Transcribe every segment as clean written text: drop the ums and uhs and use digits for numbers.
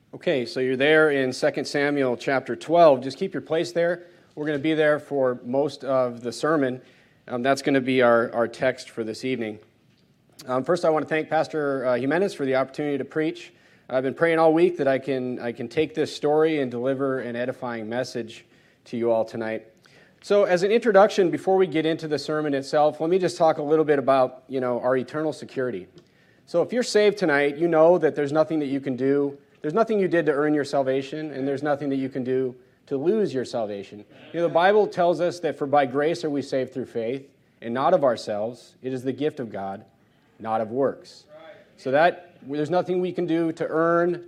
Okay, so you're there in 2 Samuel chapter 12. Just keep your place there. We're going to be there for most of the sermon. That's going to be our text for this evening. First, I want to thank Pastor Jimenez for the opportunity to preach. I've been praying all week that I can take this story and deliver an edifying message to you all tonight. So as an introduction, before we get into the sermon itself, let me just talk a little bit about, our eternal security. So if you're saved tonight, you know that there's nothing that you can do. There's nothing you did to earn your salvation, and there's nothing that you can do to lose your salvation. The Bible tells us that for by grace are we saved through faith, and not of ourselves. It is the gift of God, not of works. So that there's nothing we can do to earn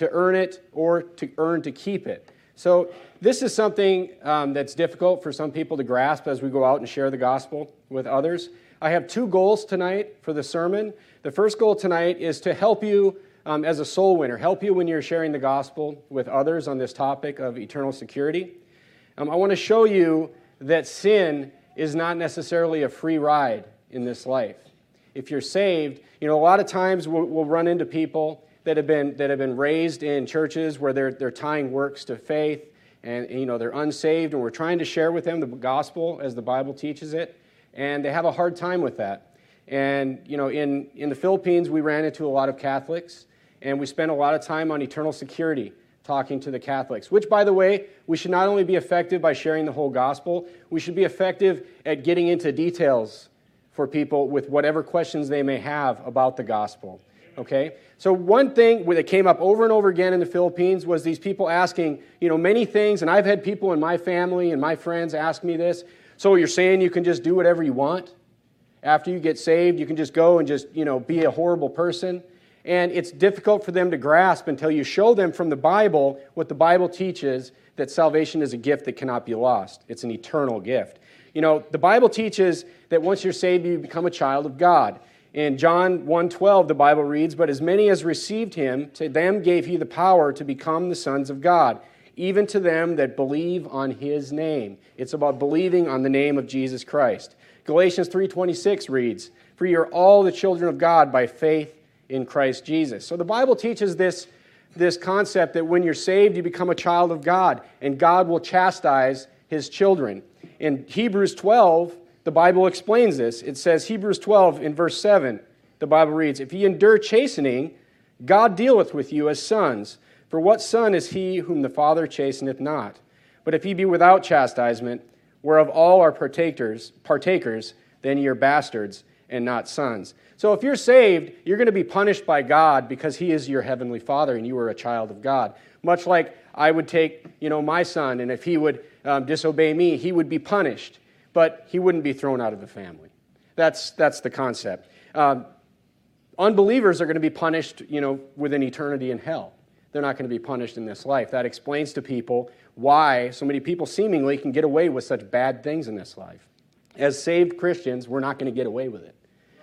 it or to earn to keep it. So this is something that's difficult for some people to grasp as we go out and share the gospel with others. I have two goals tonight for the sermon. The first goal tonight is to help you as a soul winner, help you when you're sharing the gospel with others on this topic of eternal security. I want to show you that sin is not necessarily a free ride in this life. If you're saved, a lot of times we'll run into people that have been raised in churches where they're tying works to faith, and they're unsaved, and we're trying to share with them the gospel as the Bible teaches it, and they have a hard time with that. And in the Philippines, we ran into a lot of Catholics. And we spend a lot of time on eternal security, talking to the Catholics, which, by the way, we should not only be effective by sharing the whole gospel, we should be effective at getting into details for people with whatever questions they may have about the gospel, okay? So one thing that came up over and over again in the Philippines was these people asking, many things, and I've had people in my family and my friends ask me this, so you're saying you can just do whatever you want? After you get saved, you can just go and just, be a horrible person? And it's difficult for them to grasp until you show them from the Bible what the Bible teaches, that salvation is a gift that cannot be lost. It's an eternal gift. The Bible teaches that once you're saved, you become a child of God. In John 1:12, the Bible reads, "But as many as received him, to them gave he the power to become the sons of God, even to them that believe on his name." It's about believing on the name of Jesus Christ. Galatians 3:26 reads, "For you are all the children of God by faith in Christ Jesus." So the Bible teaches this concept that when you're saved, you become a child of God, and God will chastise his children. In Hebrews 12, the Bible explains this. It says, Hebrews 12 in verse 7, the Bible reads, "If ye endure chastening, God dealeth with you as sons. For what son is he whom the Father chasteneth not? But if ye be without chastisement, whereof all are partakers, then ye are bastards and not sons." So if you're saved, you're going to be punished by God because he is your heavenly Father and you are a child of God. Much like I would take, my son, and if he would disobey me, he would be punished, but he wouldn't be thrown out of the family. That's the concept. Unbelievers are going to be punished, with an eternity in hell. They're not going to be punished in this life. That explains to people why so many people seemingly can get away with such bad things in this life. As saved Christians, we're not going to get away with it.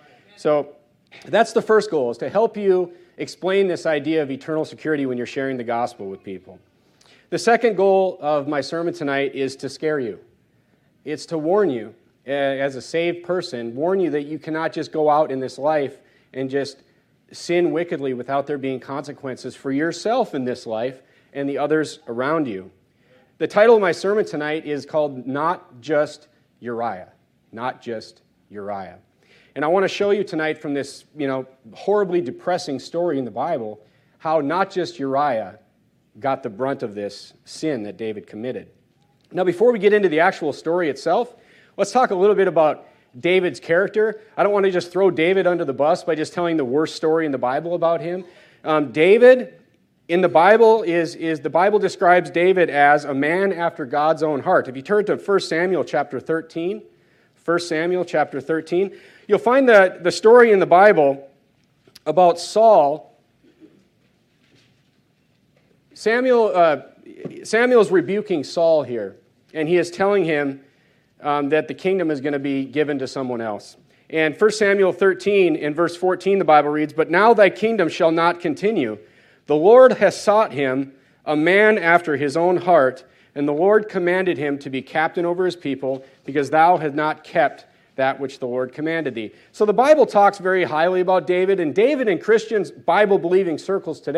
So that's the first goal, is to help you explain this idea of eternal security when you're sharing the gospel with people. The second goal of my sermon tonight is to scare you. It's to warn you, as a saved person, warn you that you cannot just go out in this life and just sin wickedly without there being consequences for yourself in this life and the others around you. The title of my sermon tonight is called Not Just Uriah. Not Just Uriah. And I want to show you tonight from this, horribly depressing story in the Bible, how not just Uriah got the brunt of this sin that David committed. Now, before we get into the actual story itself, let's talk a little bit about David's character. I don't want to just throw David under the bus by just telling the worst story in the Bible about him. David, in the Bible, the Bible describes David as a man after God's own heart. If you turn to 1 Samuel chapter 13, 1 Samuel chapter 13, you'll find the story in the Bible about Saul. Samuel's rebuking Saul here, and he is telling him that the kingdom is going to be given to someone else. And 1 Samuel 13, in verse 14, the Bible reads, "But now thy kingdom shall not continue. The Lord has sought him, a man after his own heart, and the Lord commanded him to be captain over his people, because thou hast not kept that which the Lord commanded thee." So the Bible talks very highly about David, and David in Christians, Bible-believing circles today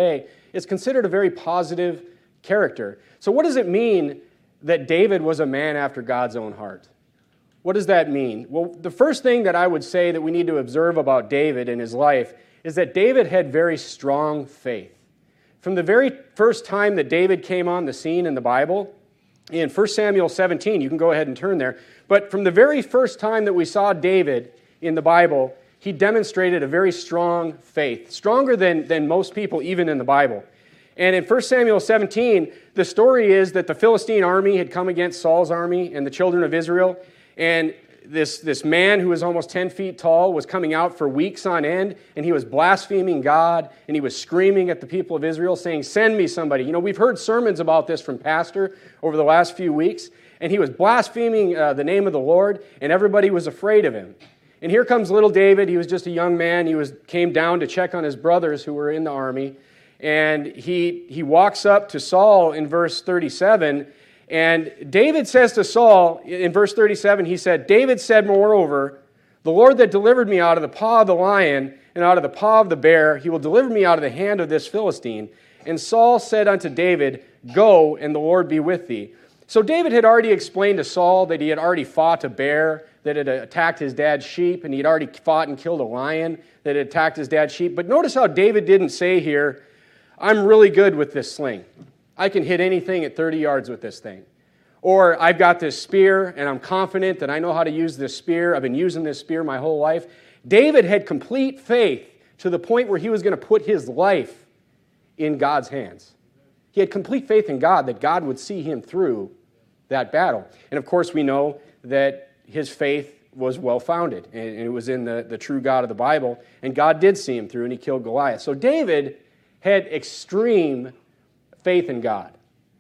It's considered a very positive character. So what does it mean that David was a man after God's own heart? What does that mean? Well, the first thing that I would say that we need to observe about David and his life is that David had very strong faith. From the very first time that David came on the scene in the Bible, in 1 Samuel 17, you can go ahead and turn there, but from the very first time that we saw David in the Bible, he demonstrated a very strong faith, stronger than most people even in the Bible. And in 1 Samuel 17, the story is that the Philistine army had come against Saul's army and the children of Israel, and this man who was almost 10 feet tall was coming out for weeks on end, and he was blaspheming God, and he was screaming at the people of Israel, saying, "Send me somebody." You know, we've heard sermons about this from Pastor over the last few weeks, and he was blaspheming the name of the Lord, and everybody was afraid of him. And here comes little David. He was just a young man. He came down to check on his brothers who were in the army, and he walks up to Saul in verse 37, and David says to Saul, in verse 37, he said, "David said, moreover, the Lord that delivered me out of the paw of the lion and out of the paw of the bear, he will deliver me out of the hand of this Philistine." And Saul said unto David, "Go, and the Lord be with thee." So David had already explained to Saul that he had already fought a bear that had attacked his dad's sheep, and he had already fought and killed a lion that had attacked his dad's sheep. But notice how David didn't say here, "I'm really good with this sling. I can hit anything at 30 yards with this thing." Or, "I've got this spear, and I'm confident that I know how to use this spear. I've been using this spear my whole life." David had complete faith to the point where he was going to put his life in God's hands. He had complete faith in God that God would see him through that battle. And of course, we know that his faith was well-founded, and it was in the true God of the Bible, and God did see him through, and he killed Goliath. So David had extreme faith in God.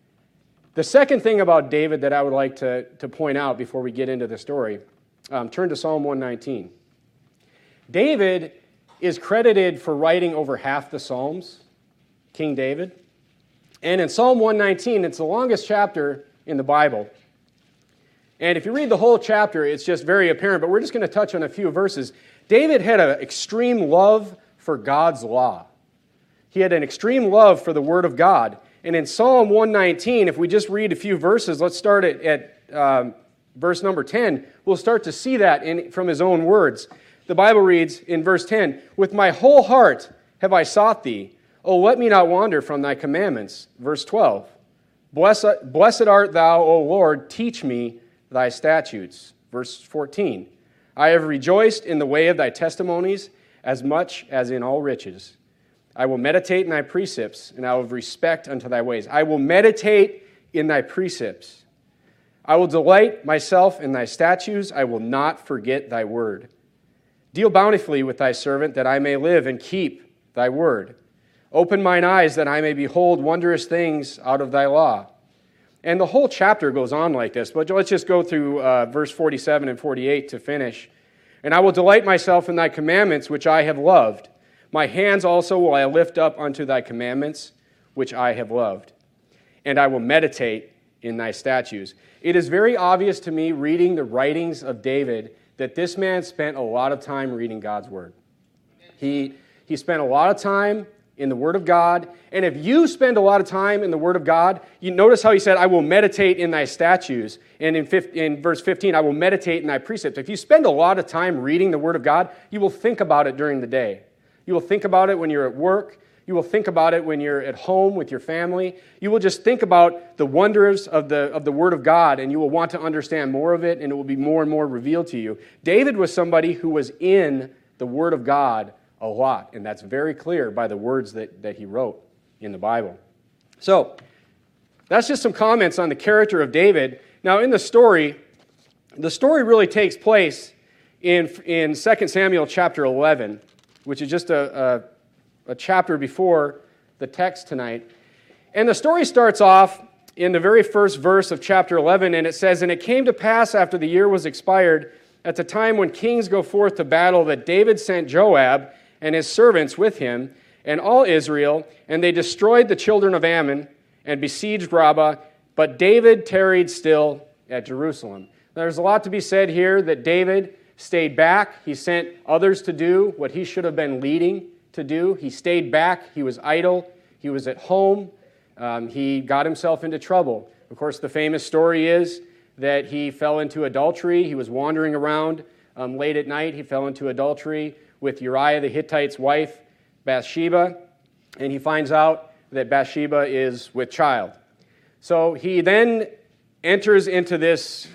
The second thing about David that I would like to point out before we get into the story, turn to Psalm 119. David is credited for writing over half the Psalms, King David. And in Psalm 119, it's the longest chapter in the Bible. And if you read the whole chapter, it's just very apparent, but we're just going to touch on a few verses. David had an extreme love for God's law. He had an extreme love for the Word of God. And in Psalm 119, if we just read a few verses, let's start at verse number 10, we'll start to see that from his own words. The Bible reads in verse 10, "With my whole heart have I sought thee. O let me not wander from thy commandments." Verse 12, Blessed art thou, O Lord, teach me thy statutes. Verse 14, "I have rejoiced in the way of thy testimonies as much as in all riches. I will meditate in thy precepts, and I will have respect unto thy ways." I will meditate in thy precepts. "I will delight myself in thy statutes. I will not forget thy word. Deal bountifully with thy servant, that I may live and keep thy word. Open mine eyes, that I may behold wondrous things out of thy law." And the whole chapter goes on like this, but let's just go through verse 47 and 48 to finish. "And I will delight myself in thy commandments, which I have loved. My hands also will I lift up unto thy commandments, which I have loved. And I will meditate in thy statutes." It is very obvious to me, reading the writings of David, that this man spent a lot of time reading God's word. He spent a lot of time in the Word of God. And if you spend a lot of time in the Word of God, you notice how he said, "I will meditate in thy statutes." And in verse 15, "I will meditate in thy precepts." If you spend a lot of time reading the Word of God, you will think about it during the day. You will think about it when you're at work. You will think about it when you're at home with your family. You will just think about the wonders of the Word of God, and you will want to understand more of it, and it will be more and more revealed to you. David was somebody who was in the Word of God a lot, and that's very clear by the words that he wrote in the Bible. So, that's just some comments on the character of David. Now, in the story really takes place in 2 Samuel chapter 11, which is just a chapter before the text tonight. And the story starts off in the very first verse of chapter 11, and it says, "And it came to pass after the year was expired, at the time when kings go forth to battle, that David sent Joab and his servants with him, and all Israel, and they destroyed the children of Ammon, and besieged Rabbah, but David tarried still at Jerusalem." There's a lot to be said here that David stayed back. He sent others to do what he should have been leading to do. He stayed back. He was idle. He was at home. He got himself into trouble. Of course, the famous story is that he fell into adultery. He was wandering around late at night. He fell into adultery with Uriah the Hittite's wife, Bathsheba, and he finds out that Bathsheba is with child. So he then enters into this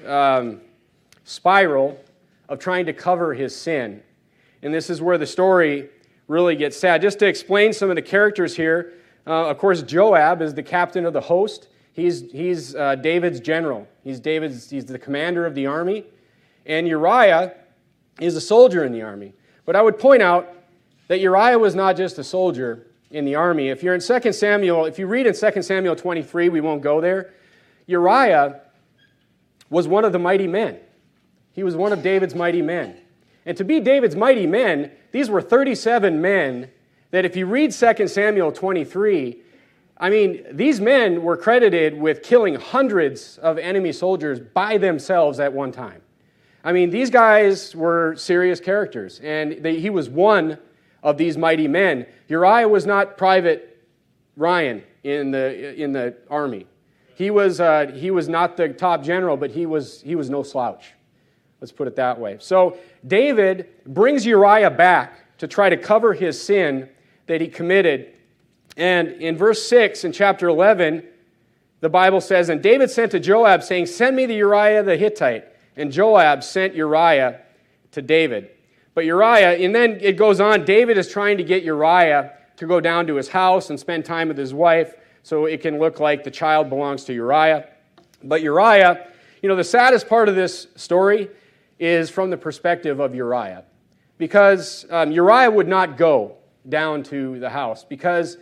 spiral of trying to cover his sin. And this is where the story really gets sad. Just to explain some of the characters here, of course, Joab is the captain of the host. He's David's general. He's the commander of the army. And Uriah is a soldier in the army. But I would point out that Uriah was not just a soldier in the army. If you're in 2 Samuel, if you read in 2 Samuel 23, we won't go there. Uriah was one of the mighty men. He was one of David's mighty men. And to be David's mighty men, these were 37 men that if you read 2 Samuel 23, I mean, these men were credited with killing hundreds of enemy soldiers by themselves at one time. I mean, these guys were serious characters, and he was one of these mighty men. Uriah was not Private Ryan in the army. He was not the top general, but he was no slouch. Let's put it that way. So David brings Uriah back to try to cover his sin that he committed. And in verse 6 in chapter 11, the Bible says, "And David sent to Joab, saying, 'Send me the Uriah the Hittite.' And Joab sent Uriah to David." But Uriah, and then it goes on, David is trying to get Uriah to go down to his house and spend time with his wife so it can look like the child belongs to Uriah. But Uriah, the saddest part of this story is from the perspective of Uriah. Because Uriah would not go down to the house because,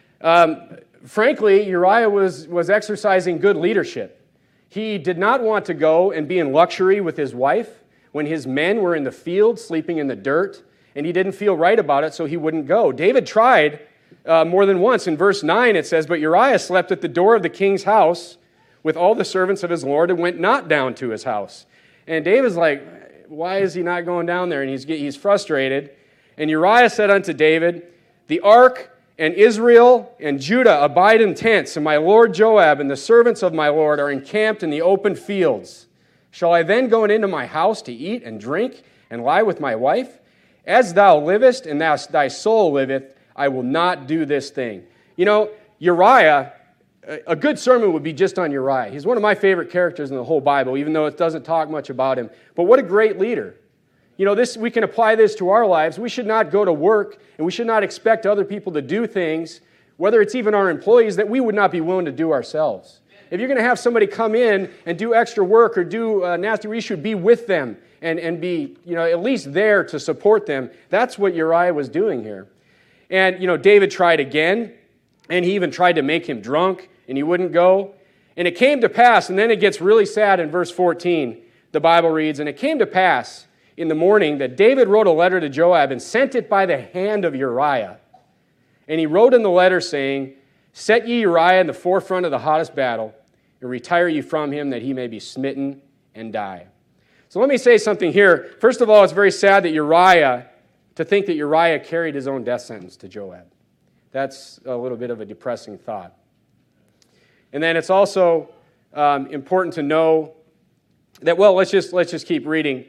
frankly, Uriah was exercising good leadership. He did not want to go and be in luxury with his wife when his men were in the field sleeping in the dirt, and he didn't feel right about it, so he wouldn't go. David tried more than once. In verse 9 it says, "But Uriah slept at the door of the king's house with all the servants of his lord and went not down to his house." And David's like, why is he not going down there? And he's frustrated. And Uriah said unto David, "The ark and Israel and Judah abide in tents, and my lord Joab and the servants of my lord are encamped in the open fields. Shall I then go into my house to eat and drink and lie with my wife? As thou livest and thy soul liveth, I will not do this thing." Uriah, a good sermon would be just on Uriah. He's one of my favorite characters in the whole Bible, even though it doesn't talk much about him. But what a great leader. We can apply this to our lives. We should not go to work, and we should not expect other people to do things, whether it's even our employees, that we would not be willing to do ourselves. If you're going to have somebody come in and do extra work or do nasty, you should be with them and be, at least there to support them. That's what Uriah was doing here. And, David tried again, and he even tried to make him drunk, and he wouldn't go. And it came to pass, and then it gets really sad in verse 14. The Bible reads, "And it came to pass in the morning that David wrote a letter to Joab and sent it by the hand of Uriah. And he wrote in the letter saying, 'Set ye Uriah in the forefront of the hottest battle, and retire ye from him, that he may be smitten and die.'" So let me say something here. First of all, it's very sad to think that Uriah carried his own death sentence to Joab. That's a little bit of a depressing thought. And then it's also important to know that, let's just keep reading.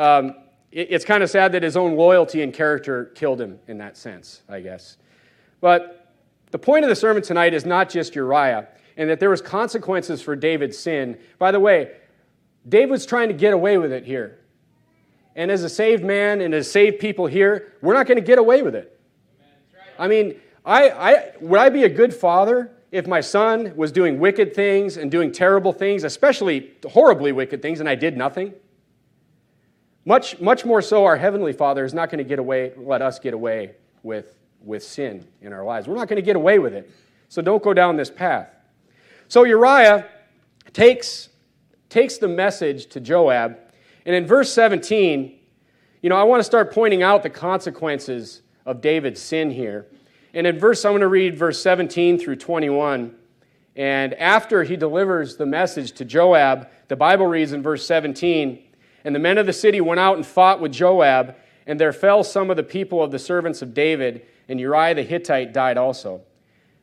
It's kind of sad that his own loyalty and character killed him in that sense, I guess. But the point of the sermon tonight is not just Uriah, and that there was consequences for David's sin. By the way, David was trying to get away with it here. And as a saved man and as saved people here, we're not going to get away with it. I mean, would I be a good father if my son was doing wicked things and doing terrible things, especially horribly wicked things, and I did nothing? Much more so, our Heavenly Father is not going to let us get away with sin in our lives. We're not going to get away with it. So don't go down this path. So Uriah takes the message to Joab, and in verse 17, I want to start pointing out the consequences of David's sin here. And I'm going to read verse 17 through 21. And after he delivers the message to Joab, the Bible reads in verse 17, "And the men of the city went out and fought with Joab, and there fell some of the people of the servants of David, and Uriah the Hittite died also.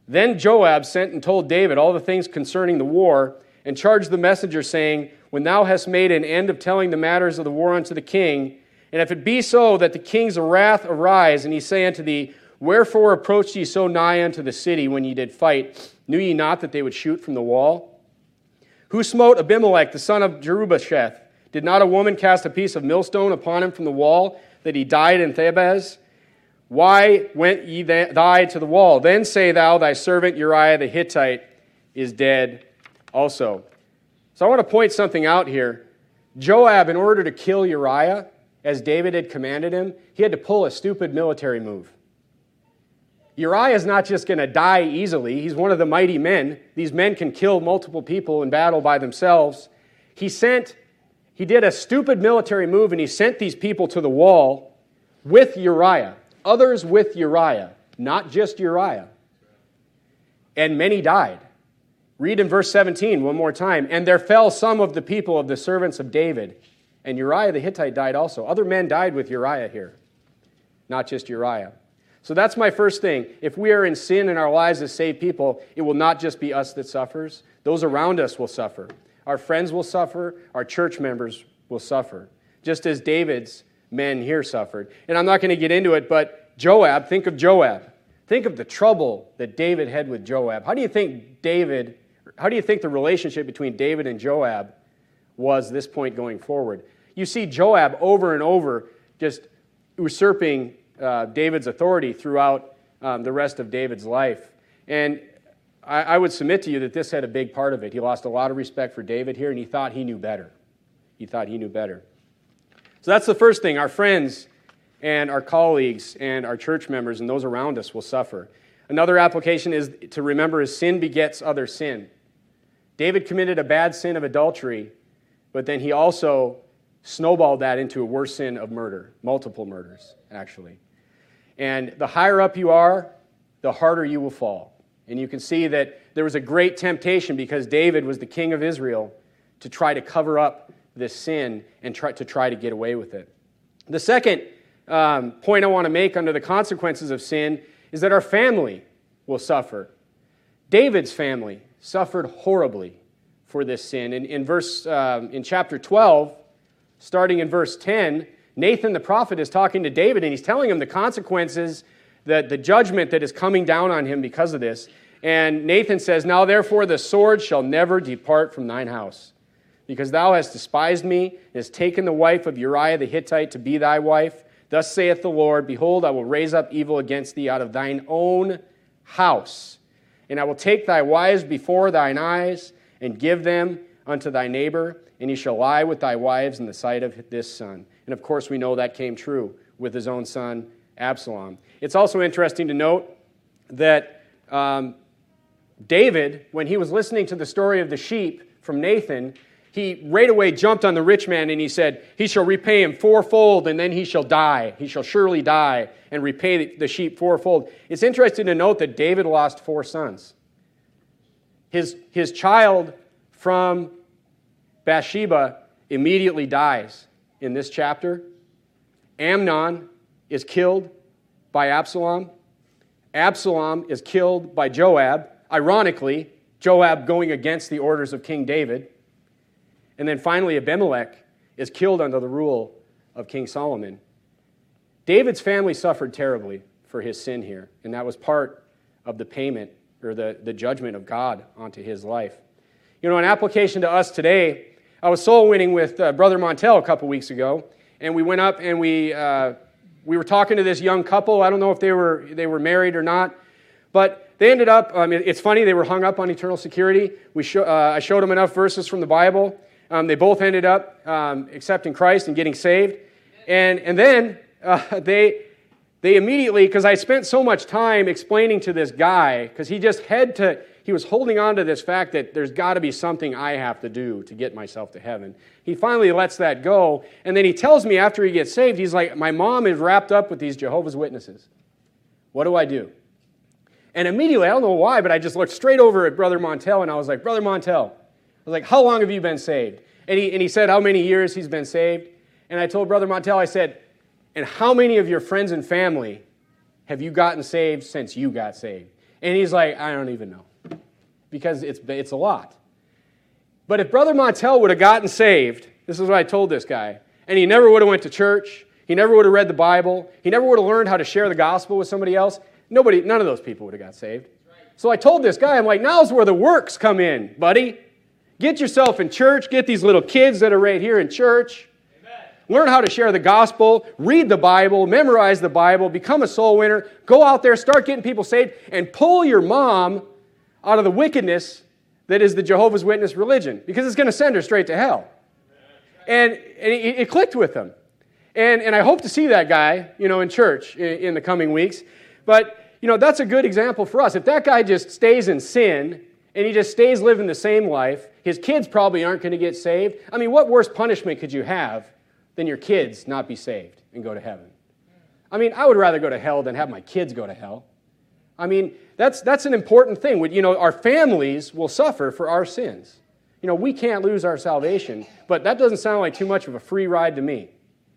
Then Joab sent and told David all the things concerning the war, and charged the messenger, saying, When thou hast made an end of telling the matters of the war unto the king, and if it be so that the king's wrath arise, and he say unto thee, Wherefore approached ye so nigh unto the city when ye did fight? Knew ye not that they would shoot from the wall? Who smote Abimelech the son of Jerubbesheth? Did not a woman cast a piece of millstone upon him from the wall, that he died in Thebez? Why went ye thou to the wall? Then say thou, Thy servant Uriah the Hittite is dead also. So I want to point something out here. Joab, in order to kill Uriah, as David had commanded him, he had to pull a stupid military move. Uriah is not just going to die easily. He's one of the mighty men. These men can kill multiple people in battle by themselves. He did a stupid military move, and he sent these people to the wall with Uriah. Others with Uriah, not just Uriah. And many died. Read in verse 17 one more time. And there fell some of the people of the servants of David, and Uriah the Hittite died also. Other men died with Uriah here, not just Uriah. So that's my first thing. If we are in sin in our lives as saved people, it will not just be us that suffers. Those around us will suffer. Our friends will suffer. Our church members will suffer. Just as David's men here suffered. And I'm not going to get into it, but Joab, think of Joab. Think of the trouble that David had with Joab. How do you think the relationship between David and Joab was this point going forward? You see Joab over and over just usurping David's authority throughout the rest of David's life. And I would submit to you that this had a big part of it. He lost a lot of respect for David here, and he thought he knew better. So that's the first thing. Our friends and our colleagues and our church members and those around us will suffer. Another application is to remember is sin begets other sin. David committed a bad sin of adultery, but then he also snowballed that into a worse sin of murder, multiple murders, actually. And the higher up you are, the harder you will fall. And you can see that there was a great temptation because David was the king of Israel to try to cover up this sin and try to get away with it. The second point I want to make under the consequences of sin is that our family will suffer. David's family suffered horribly for this sin. In chapter 12, starting in verse 10, Nathan the prophet is talking to David, and he's telling him the consequences, the judgment that is coming down on him because of this. And Nathan says, Now therefore the sword shall never depart from thine house, because thou hast despised me, and hast taken the wife of Uriah the Hittite to be thy wife. Thus saith the Lord, Behold, I will raise up evil against thee out of thine own house, and I will take thy wives before thine eyes, and give them unto thy neighbor, and he shall lie with thy wives in the sight of this son. And of course we know that came true with his own son, Absalom. It's also interesting to note that David, when he was listening to the story of the sheep from Nathan, he right away jumped on the rich man and he said, He shall repay him fourfold, and then he shall die. He shall surely die and repay the sheep fourfold. It's interesting to note that David lost 4 sons. His child from Bathsheba immediately dies in this chapter. Amnon is killed by Absalom. Absalom is killed by Joab. Ironically, Joab going against the orders of King David. And then finally, Abimelech is killed under the rule of King Solomon. David's family suffered terribly for his sin here, and that was part of the payment or the judgment of God onto his life. You know, an application to us today, I was soul winning with Brother Montel a couple weeks ago, and we went up and we were talking to this young couple. I don't know if they were married or not, but they ended up, it's funny, they were hung up on eternal security. I showed them enough verses from the Bible. They both ended up accepting Christ and getting saved. And then they immediately, because I spent so much time explaining to this guy, because he was holding on to this fact that there's got to be something I have to do to get myself to heaven. He finally lets that go, and then he tells me after he gets saved, he's like, my mom is wrapped up with these Jehovah's Witnesses. What do I do? And immediately, I don't know why, but I just looked straight over at Brother Montel, and I was like, Brother Montel, I was like, how long have you been saved? And he said how many years he's been saved. And I told Brother Montel, I said, and how many of your friends and family have you gotten saved since you got saved? And he's like, I don't even know, because it's a lot. But if Brother Montel would have gotten saved, this is what I told this guy, and he never would have went to church, he never would have read the Bible, he never would have learned how to share the gospel with somebody else, none of those people would have got saved. So I told this guy, I'm like, now's where the works come in, buddy. Get yourself in church, get these little kids that are right here in church, learn how to share the gospel, read the Bible, memorize the Bible, become a soul winner, go out there, start getting people saved, and pull your mom out of the wickedness that is the Jehovah's Witness religion, because it's going to send her straight to hell. And it clicked with him. And I hope to see that guy, in church in the coming weeks. But, that's a good example for us. If that guy just stays in sin and he just stays living the same life, his kids probably aren't going to get saved. I mean, what worse punishment could you have than your kids not be saved and go to heaven? I mean, I would rather go to hell than have my kids go to hell. I mean, that's an important thing. Our families will suffer for our sins. We can't lose our salvation, but that doesn't sound like too much of a free ride to me.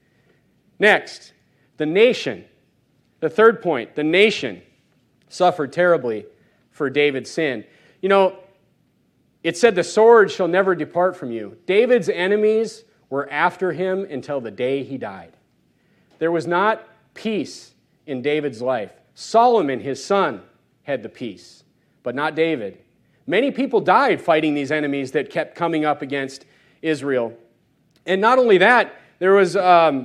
Next, the nation. The third point, the nation suffered terribly for David's sin. It said the sword shall never depart from you. David's enemies were after him until the day he died. There was not peace in David's life. Solomon, his son, had the peace, but not David. Many people died fighting these enemies that kept coming up against Israel. And not only that, there was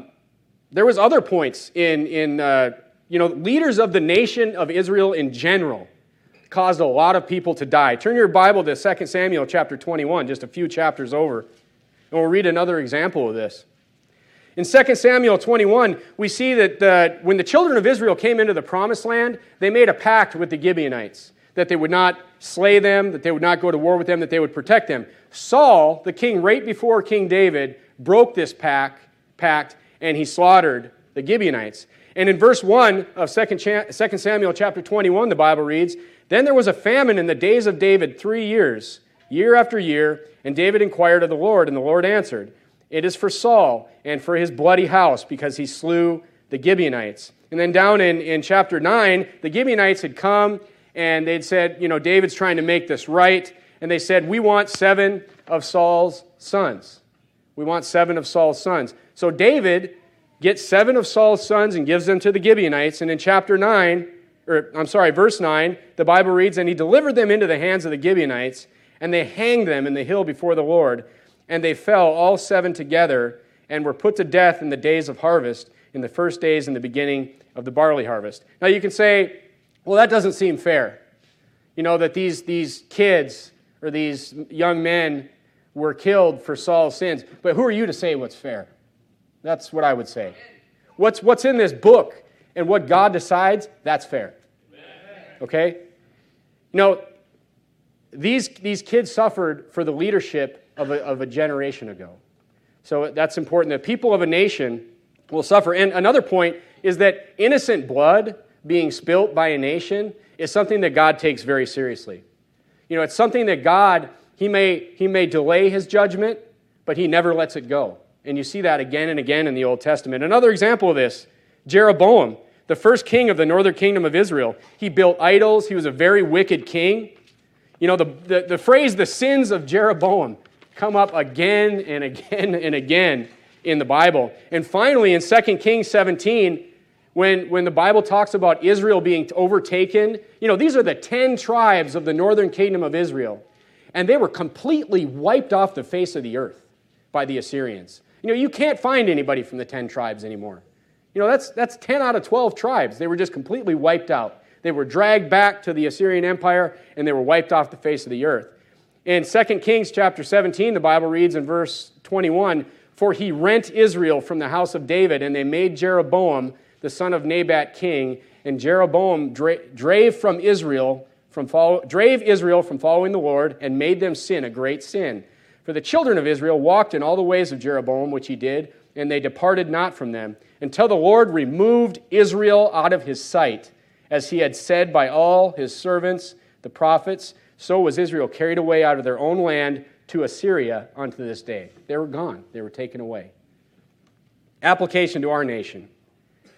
other points in leaders of the nation of Israel in general caused a lot of people to die. Turn your Bible to 2 Samuel chapter 21, just a few chapters over, and we'll read another example of this. In 2 Samuel 21, we see that when the children of Israel came into the promised land, they made a pact with the Gibeonites, that they would not slay them, that they would not go to war with them, that they would protect them. Saul, the king right before King David, broke this pact, and he slaughtered the Gibeonites. And in verse 1 of 2 Samuel chapter 21, the Bible reads, Then there was a famine in the days of David 3 years, year after year, and David inquired of the Lord, and the Lord answered, It is for Saul and for his bloody house, because he slew the Gibeonites. And then down in chapter 9, the Gibeonites had come, and they'd said, David's trying to make this right, and they said, we want 7 of Saul's sons. We want 7 of Saul's sons. So David gets 7 of Saul's sons and gives them to the Gibeonites. And in verse 9, the Bible reads, And he delivered them into the hands of the Gibeonites, and they hanged them in the hill before the Lord. And they fell all 7 together, and were put to death in the days of harvest, in the first days in the beginning of the barley harvest. Now you can say, well, that doesn't seem fair. That these kids or these young men were killed for Saul's sins. But who are you to say what's fair? That's what I would say. What's in this book and what God decides, that's fair. Okay? These kids suffered for the leadership of a generation ago. So that's important. The people of a nation will suffer. And another point is that innocent blood being spilt by a nation is something that God takes very seriously. It's something that God, He may delay His judgment, but He never lets it go. And you see that again and again in the Old Testament. Another example of this, Jeroboam, the first king of the northern kingdom of Israel. He built idols. He was a very wicked king. The phrase, the sins of Jeroboam, come up again and again and again in the Bible. And finally, in 2 Kings 17, when the Bible talks about Israel being overtaken, these are the 10 tribes of the northern kingdom of Israel. And they were completely wiped off the face of the earth by the Assyrians. You can't find anybody from the 10 tribes anymore. That's 10 out of 12 tribes. They were just completely wiped out. They were dragged back to the Assyrian Empire, and they were wiped off the face of the earth. In 2 Kings chapter 17, the Bible reads in verse 21, For he rent Israel from the house of David, and they made Jeroboam the son of Nebat king, and Jeroboam drave Israel from following the Lord, and made them sin a great sin. For the children of Israel walked in all the ways of Jeroboam, which he did, and they departed not from them, until the Lord removed Israel out of his sight, as he had said by all his servants, the prophets. So was Israel carried away out of their own land to Assyria unto this day. They were gone. They were taken away. Application to our nation.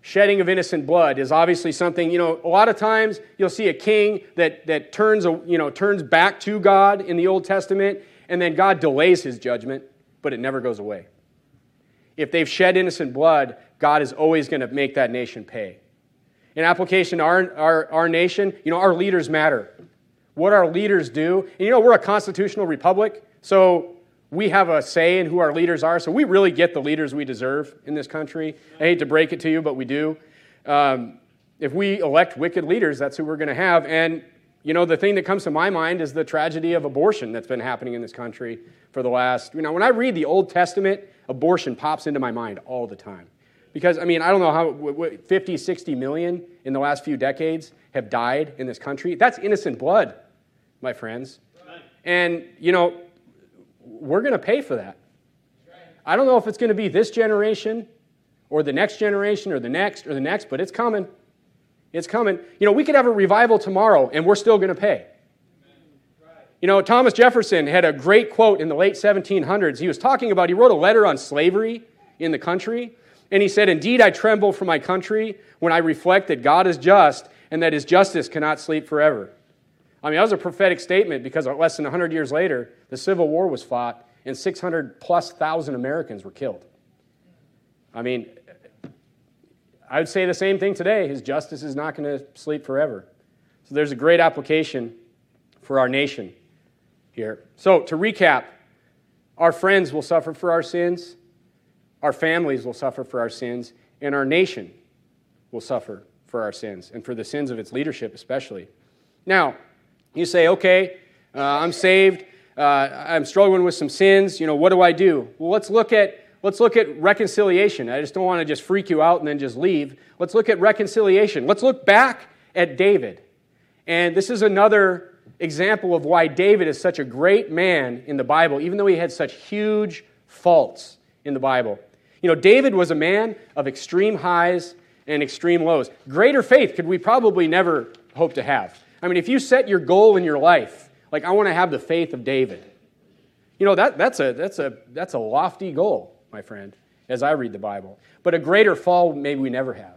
shedding of innocent blood is obviously something, a lot of times you'll see a king that turns back to God in the Old Testament, and then God delays his judgment, but it never goes away. If they've shed innocent blood, God is always going to make that nation pay. In application to our nation, our leaders matter. What our leaders do, and we're a constitutional republic, so we have a say in who our leaders are, so we really get the leaders we deserve in this country. I hate to break it to you, but we do. If we elect wicked leaders, that's who we're going to have. And, the thing that comes to my mind is the tragedy of abortion that's been happening in this country for the last, when I read the Old Testament, abortion pops into my mind all the time. Because, I don't know how, 50, 60 million in the last few decades have died in this country. That's innocent blood, my friends. And, we're going to pay for that. I don't know if it's going to be this generation or the next generation or the next, but it's coming. It's coming. We could have a revival tomorrow and we're still going to pay. Thomas Jefferson had a great quote in the late 1700s. He wrote a letter on slavery in the country, and he said, "Indeed, I tremble for my country when I reflect that God is just and that his justice cannot sleep forever." That was a prophetic statement because less than 100 years later, the Civil War was fought and 600,000+ Americans were killed. I would say the same thing today. His justice is not going to sleep forever. So there's a great application for our nation here. So to recap, our friends will suffer for our sins, our families will suffer for our sins, and our nation will suffer for our sins, and for the sins of its leadership especially. Now, you say, okay, I'm saved, I'm struggling with some sins, what do I do? Well, let's look at reconciliation. I just don't want to just freak you out and then just leave. Let's look at reconciliation. Let's look back at David. And this is another example of why David is such a great man in the Bible, even though he had such huge faults in the Bible. David was a man of extreme highs and extreme lows. Greater faith could we probably never hope to have. If you set your goal in your life, like I want to have the faith of David, that's a lofty goal, my friend, as I read the Bible. But a greater fall maybe we never have.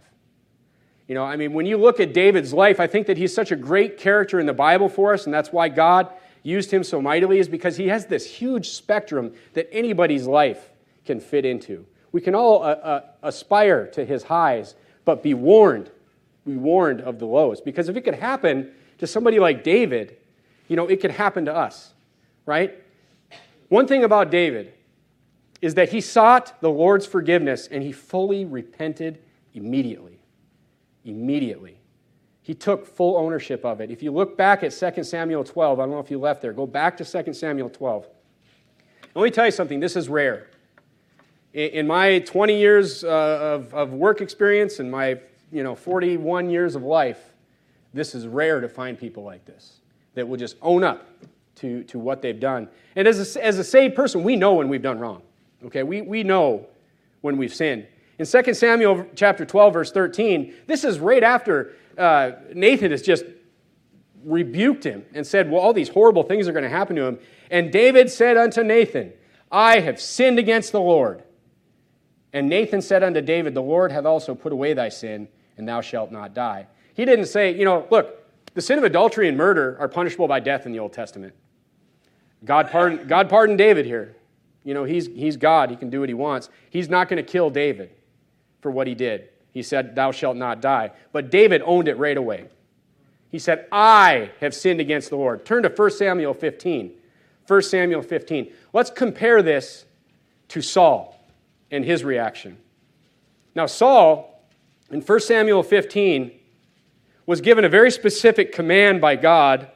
When you look at David's life, I think that he's such a great character in the Bible for us, and that's why God used him so mightily, is because he has this huge spectrum that anybody's life can fit into. We can all aspire to his highs, but be warned of the lows. Because if it could happen to somebody like David, it could happen to us, right? One thing about David is that he sought the Lord's forgiveness and he fully repented immediately. Immediately. He took full ownership of it. If you look back at 2 Samuel 12, I don't know if you left there, go back to 2 Samuel 12. Let me tell you something, this is rare. In my 20 years of work experience and my 41 years of life, this is rare to find people like this that will just own up to what they've done. And as a saved person, we know when we've done wrong. Okay, we know when we've sinned. In 2 Samuel chapter 12, verse 13, this is right after Nathan has just rebuked him and said, well, all these horrible things are going to happen to him. And David said unto Nathan, I have sinned against the Lord. And Nathan said unto David, the Lord hath also put away thy sin, and thou shalt not die. He didn't say, look, the sin of adultery and murder are punishable by death in the Old Testament. God pardoned David here. He's God. He can do what he wants. He's not going to kill David for what he did. He said, thou shalt not die. But David owned it right away. He said, I have sinned against the Lord. Turn to 1 Samuel 15. 1 Samuel 15. Let's compare this to Saul and his reaction. Now, Saul, in 1 Samuel 15, was given a very specific command by God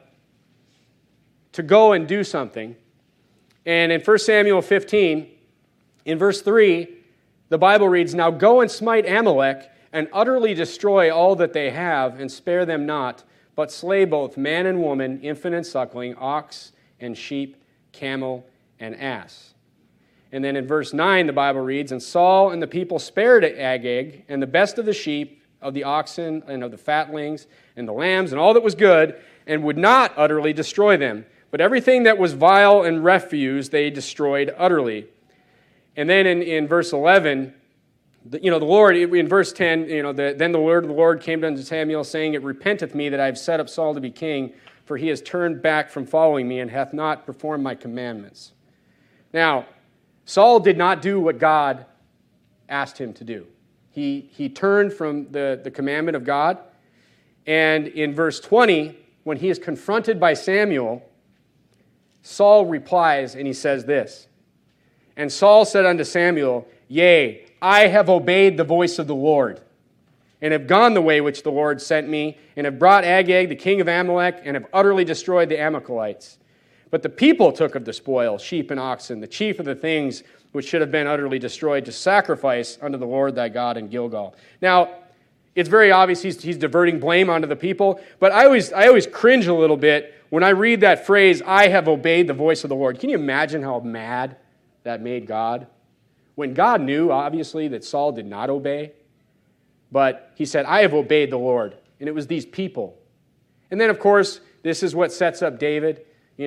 to go and do something. And in 1 Samuel 15, in verse 3, the Bible reads, Now go and smite Amalek, and utterly destroy all that they have, and spare them not, but slay both man and woman, infant and suckling, ox and sheep, camel and ass. And then in verse 9, the Bible reads, And Saul and the people spared Agag, and the best of the sheep, of the oxen, and of the fatlings, and the lambs, and all that was good, and would not utterly destroy them. But everything that was vile and refuse they destroyed utterly. And then in verse 11, The Lord, in verse 10, then the word of the Lord came unto Samuel, saying, It repenteth me that I have set up Saul to be king, for he has turned back from following me, and hath not performed my commandments. Now, Saul did not do what God asked him to do. He turned from the commandment of God, and in verse 20, when he is confronted by Samuel, Saul replies, and he says this, And Saul said unto Samuel, Yea, I have obeyed the voice of the Lord, and have gone the way which the Lord sent me, and have brought Agag, the king of Amalek, and have utterly destroyed the Amalekites. But the people took of the spoil, sheep and oxen, the chief of the things which should have been utterly destroyed, to sacrifice unto the Lord thy God in Gilgal. Now, it's very obvious he's diverting blame onto the people, but I always cringe a little bit when I read that phrase, I have obeyed the voice of the Lord. Can you imagine how mad that made God? When God knew, obviously, that Saul did not obey, but he said, I have obeyed the Lord, and it was these people. And then, of course, this is what sets up David,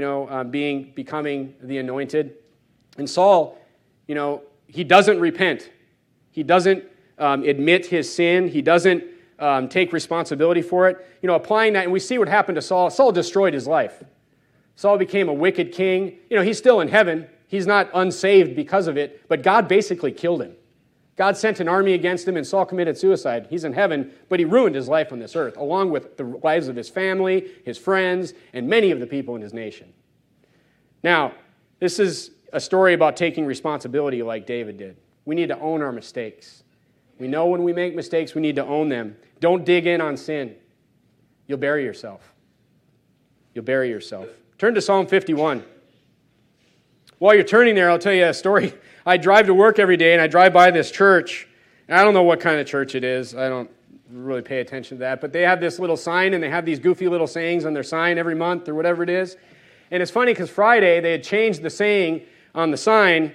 becoming the anointed. And Saul, he doesn't repent. He doesn't admit his sin. He doesn't take responsibility for it. Applying that, and we see what happened to Saul. Saul destroyed his life. Saul became a wicked king. He's still in heaven. He's not unsaved because of it, but God basically killed him. God sent an army against him, and Saul committed suicide. He's in heaven, but he ruined his life on this earth, along with the lives of his family, his friends, and many of the people in his nation. Now, this is a story about taking responsibility like David did. We need to own our mistakes. We know when we make mistakes, we need to own them. Don't dig in on sin. You'll bury yourself. You'll bury yourself. Turn to Psalm 51. While you're turning there, I'll tell you a story. I drive to work every day, and I drive by this church. And I don't know what kind of church it is. I don't really pay attention to that. But they have this little sign, and they have these goofy little sayings on their sign every month or whatever it is. And it's funny because Friday, they had changed the saying on the sign,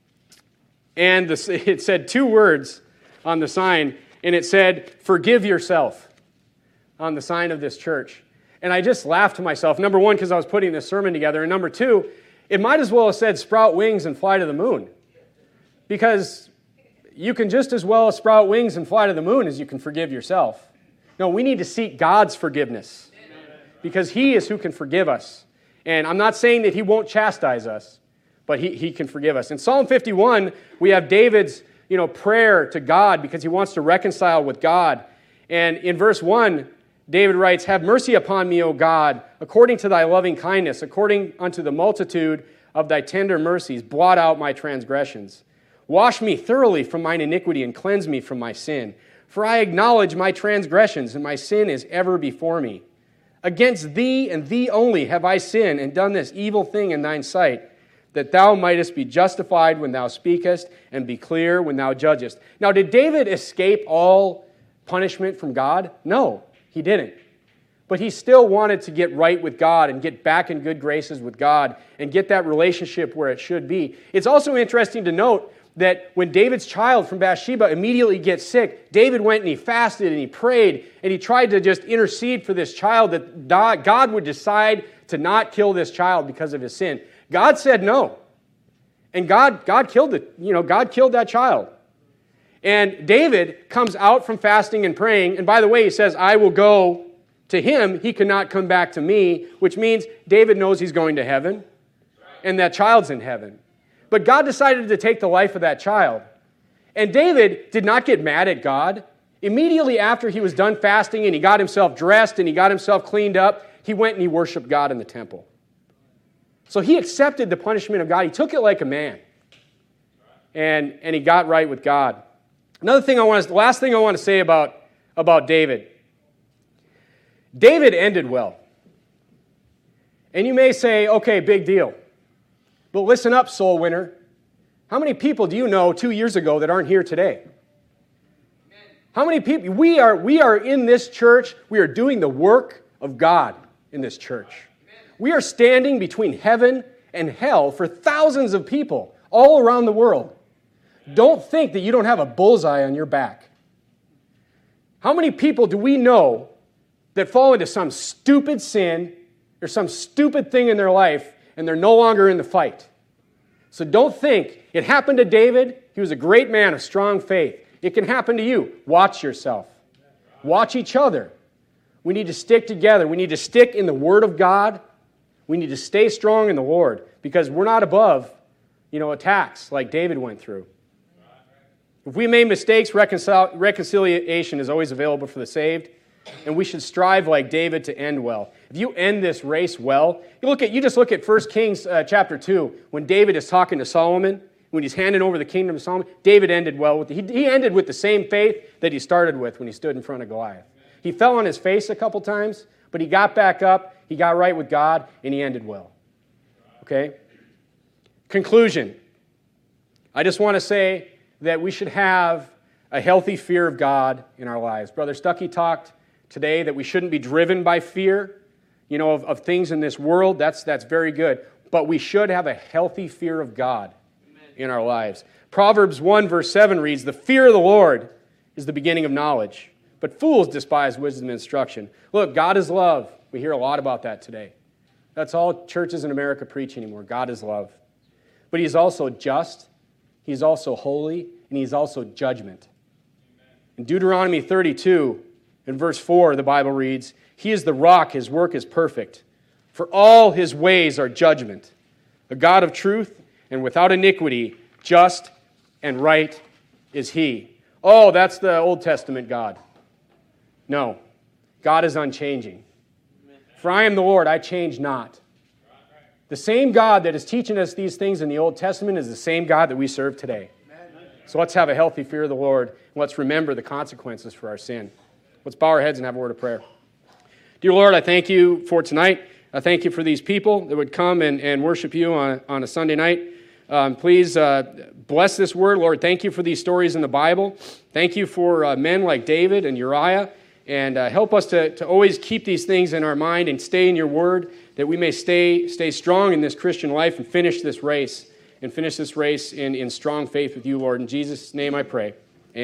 and it said 2 words on the sign, and it said, forgive yourself, on the sign of this church. And I just laughed to myself, number one, because I was putting this sermon together, and number two, it might as well have said sprout wings and fly to the moon. Because you can just as well sprout wings and fly to the moon as you can forgive yourself. No, we need to seek God's forgiveness, because He is who can forgive us. And I'm not saying that He won't chastise us, but He can forgive us. In Psalm 51, we have David's prayer to God because he wants to reconcile with God. And in verse 1, David writes, Have mercy upon me, O God, according to thy loving kindness, according unto the multitude of thy tender mercies, blot out my transgressions. Wash me thoroughly from mine iniquity and cleanse me from my sin. For I acknowledge my transgressions, and my sin is ever before me. Against thee and thee only have I sinned and done this evil thing in thine sight, that thou mightest be justified when thou speakest, and be clear when thou judgest. Now, did David escape all punishment from God? No, he didn't. But he still wanted to get right with God and get back in good graces with God and get that relationship where it should be. It's also interesting to note that when David's child from Bathsheba immediately gets sick, David went and he fasted and he prayed and he tried to just intercede for this child, that God would decide to not kill this child because of his sin. God said no. And God killed it. God killed that child. And David comes out from fasting and praying, and by the way, he says, I will go to him, he cannot come back to me, which means David knows he's going to heaven, and that child's in heaven. But God decided to take the life of that child. And David did not get mad at God. Immediately after he was done fasting and he got himself dressed and he got himself cleaned up, he went and he worshiped God in the temple. So he accepted the punishment of God. He took it like a man. And he got right with God. The last thing I want to say about David. David ended well. And you may say, okay, big deal. But listen up, soul winner. How many people do you know 2 years ago that aren't here today? How many people? We are in this church. We are doing the work of God in this church. We are standing between heaven and hell for thousands of people all around the world. Don't think that you don't have a bullseye on your back. How many people do we know that fall into some stupid sin or some stupid thing in their life and they're no longer in the fight? So don't think. It happened to David. He was a great man of strong faith. It can happen to you. Watch yourself. Watch each other. We need to stick together. We need to stick in the Word of God. We need to stay strong in the Lord because we're not above, attacks like David went through. If we made mistakes, reconciliation is always available for the saved, and we should strive like David to end well. If you end this race well, you just look at 1 Kings chapter 2, when David is talking to Solomon, when he's handing over the kingdom to Solomon, David ended well. He ended with the same faith that he started with when he stood in front of Goliath. He fell on his face a couple times, but he got back up, he got right with God, and he ended well. Okay? Conclusion. I just want to say that we should have a healthy fear of God in our lives. Brother Stuckey talked today that we shouldn't be driven by fear, of things in this world. That's very good. But we should have a healthy fear of God in our lives. Proverbs 1 verse 7 reads, "The fear of the Lord is the beginning of knowledge, but fools despise wisdom and instruction." Look, God is love. We hear a lot about that today. That's all churches in America preach anymore. God is love. But He's also just, He's also holy, and He's also judgment. In Deuteronomy 32, in verse 4, the Bible reads, "He is the rock, His work is perfect. For all His ways are judgment. A God of truth and without iniquity, just and right is He." Oh, that's the Old Testament God. No, God is unchanging. "For I am the Lord, I change not." The same God that is teaching us these things in the Old Testament is the same God that we serve today. So let's have a healthy fear of the Lord, and let's remember the consequences for our sin. Let's bow our heads and have a word of prayer. Dear Lord, I thank You for tonight. I thank You for these people that would come and worship You on a Sunday night. Please bless this word, Lord. Thank You for these stories in the Bible. Thank You for men like David and Uriah. And help us to always keep these things in our mind and stay in Your word, that we may stay strong in this Christian life and finish this race in strong faith with You, Lord. In Jesus' name I pray.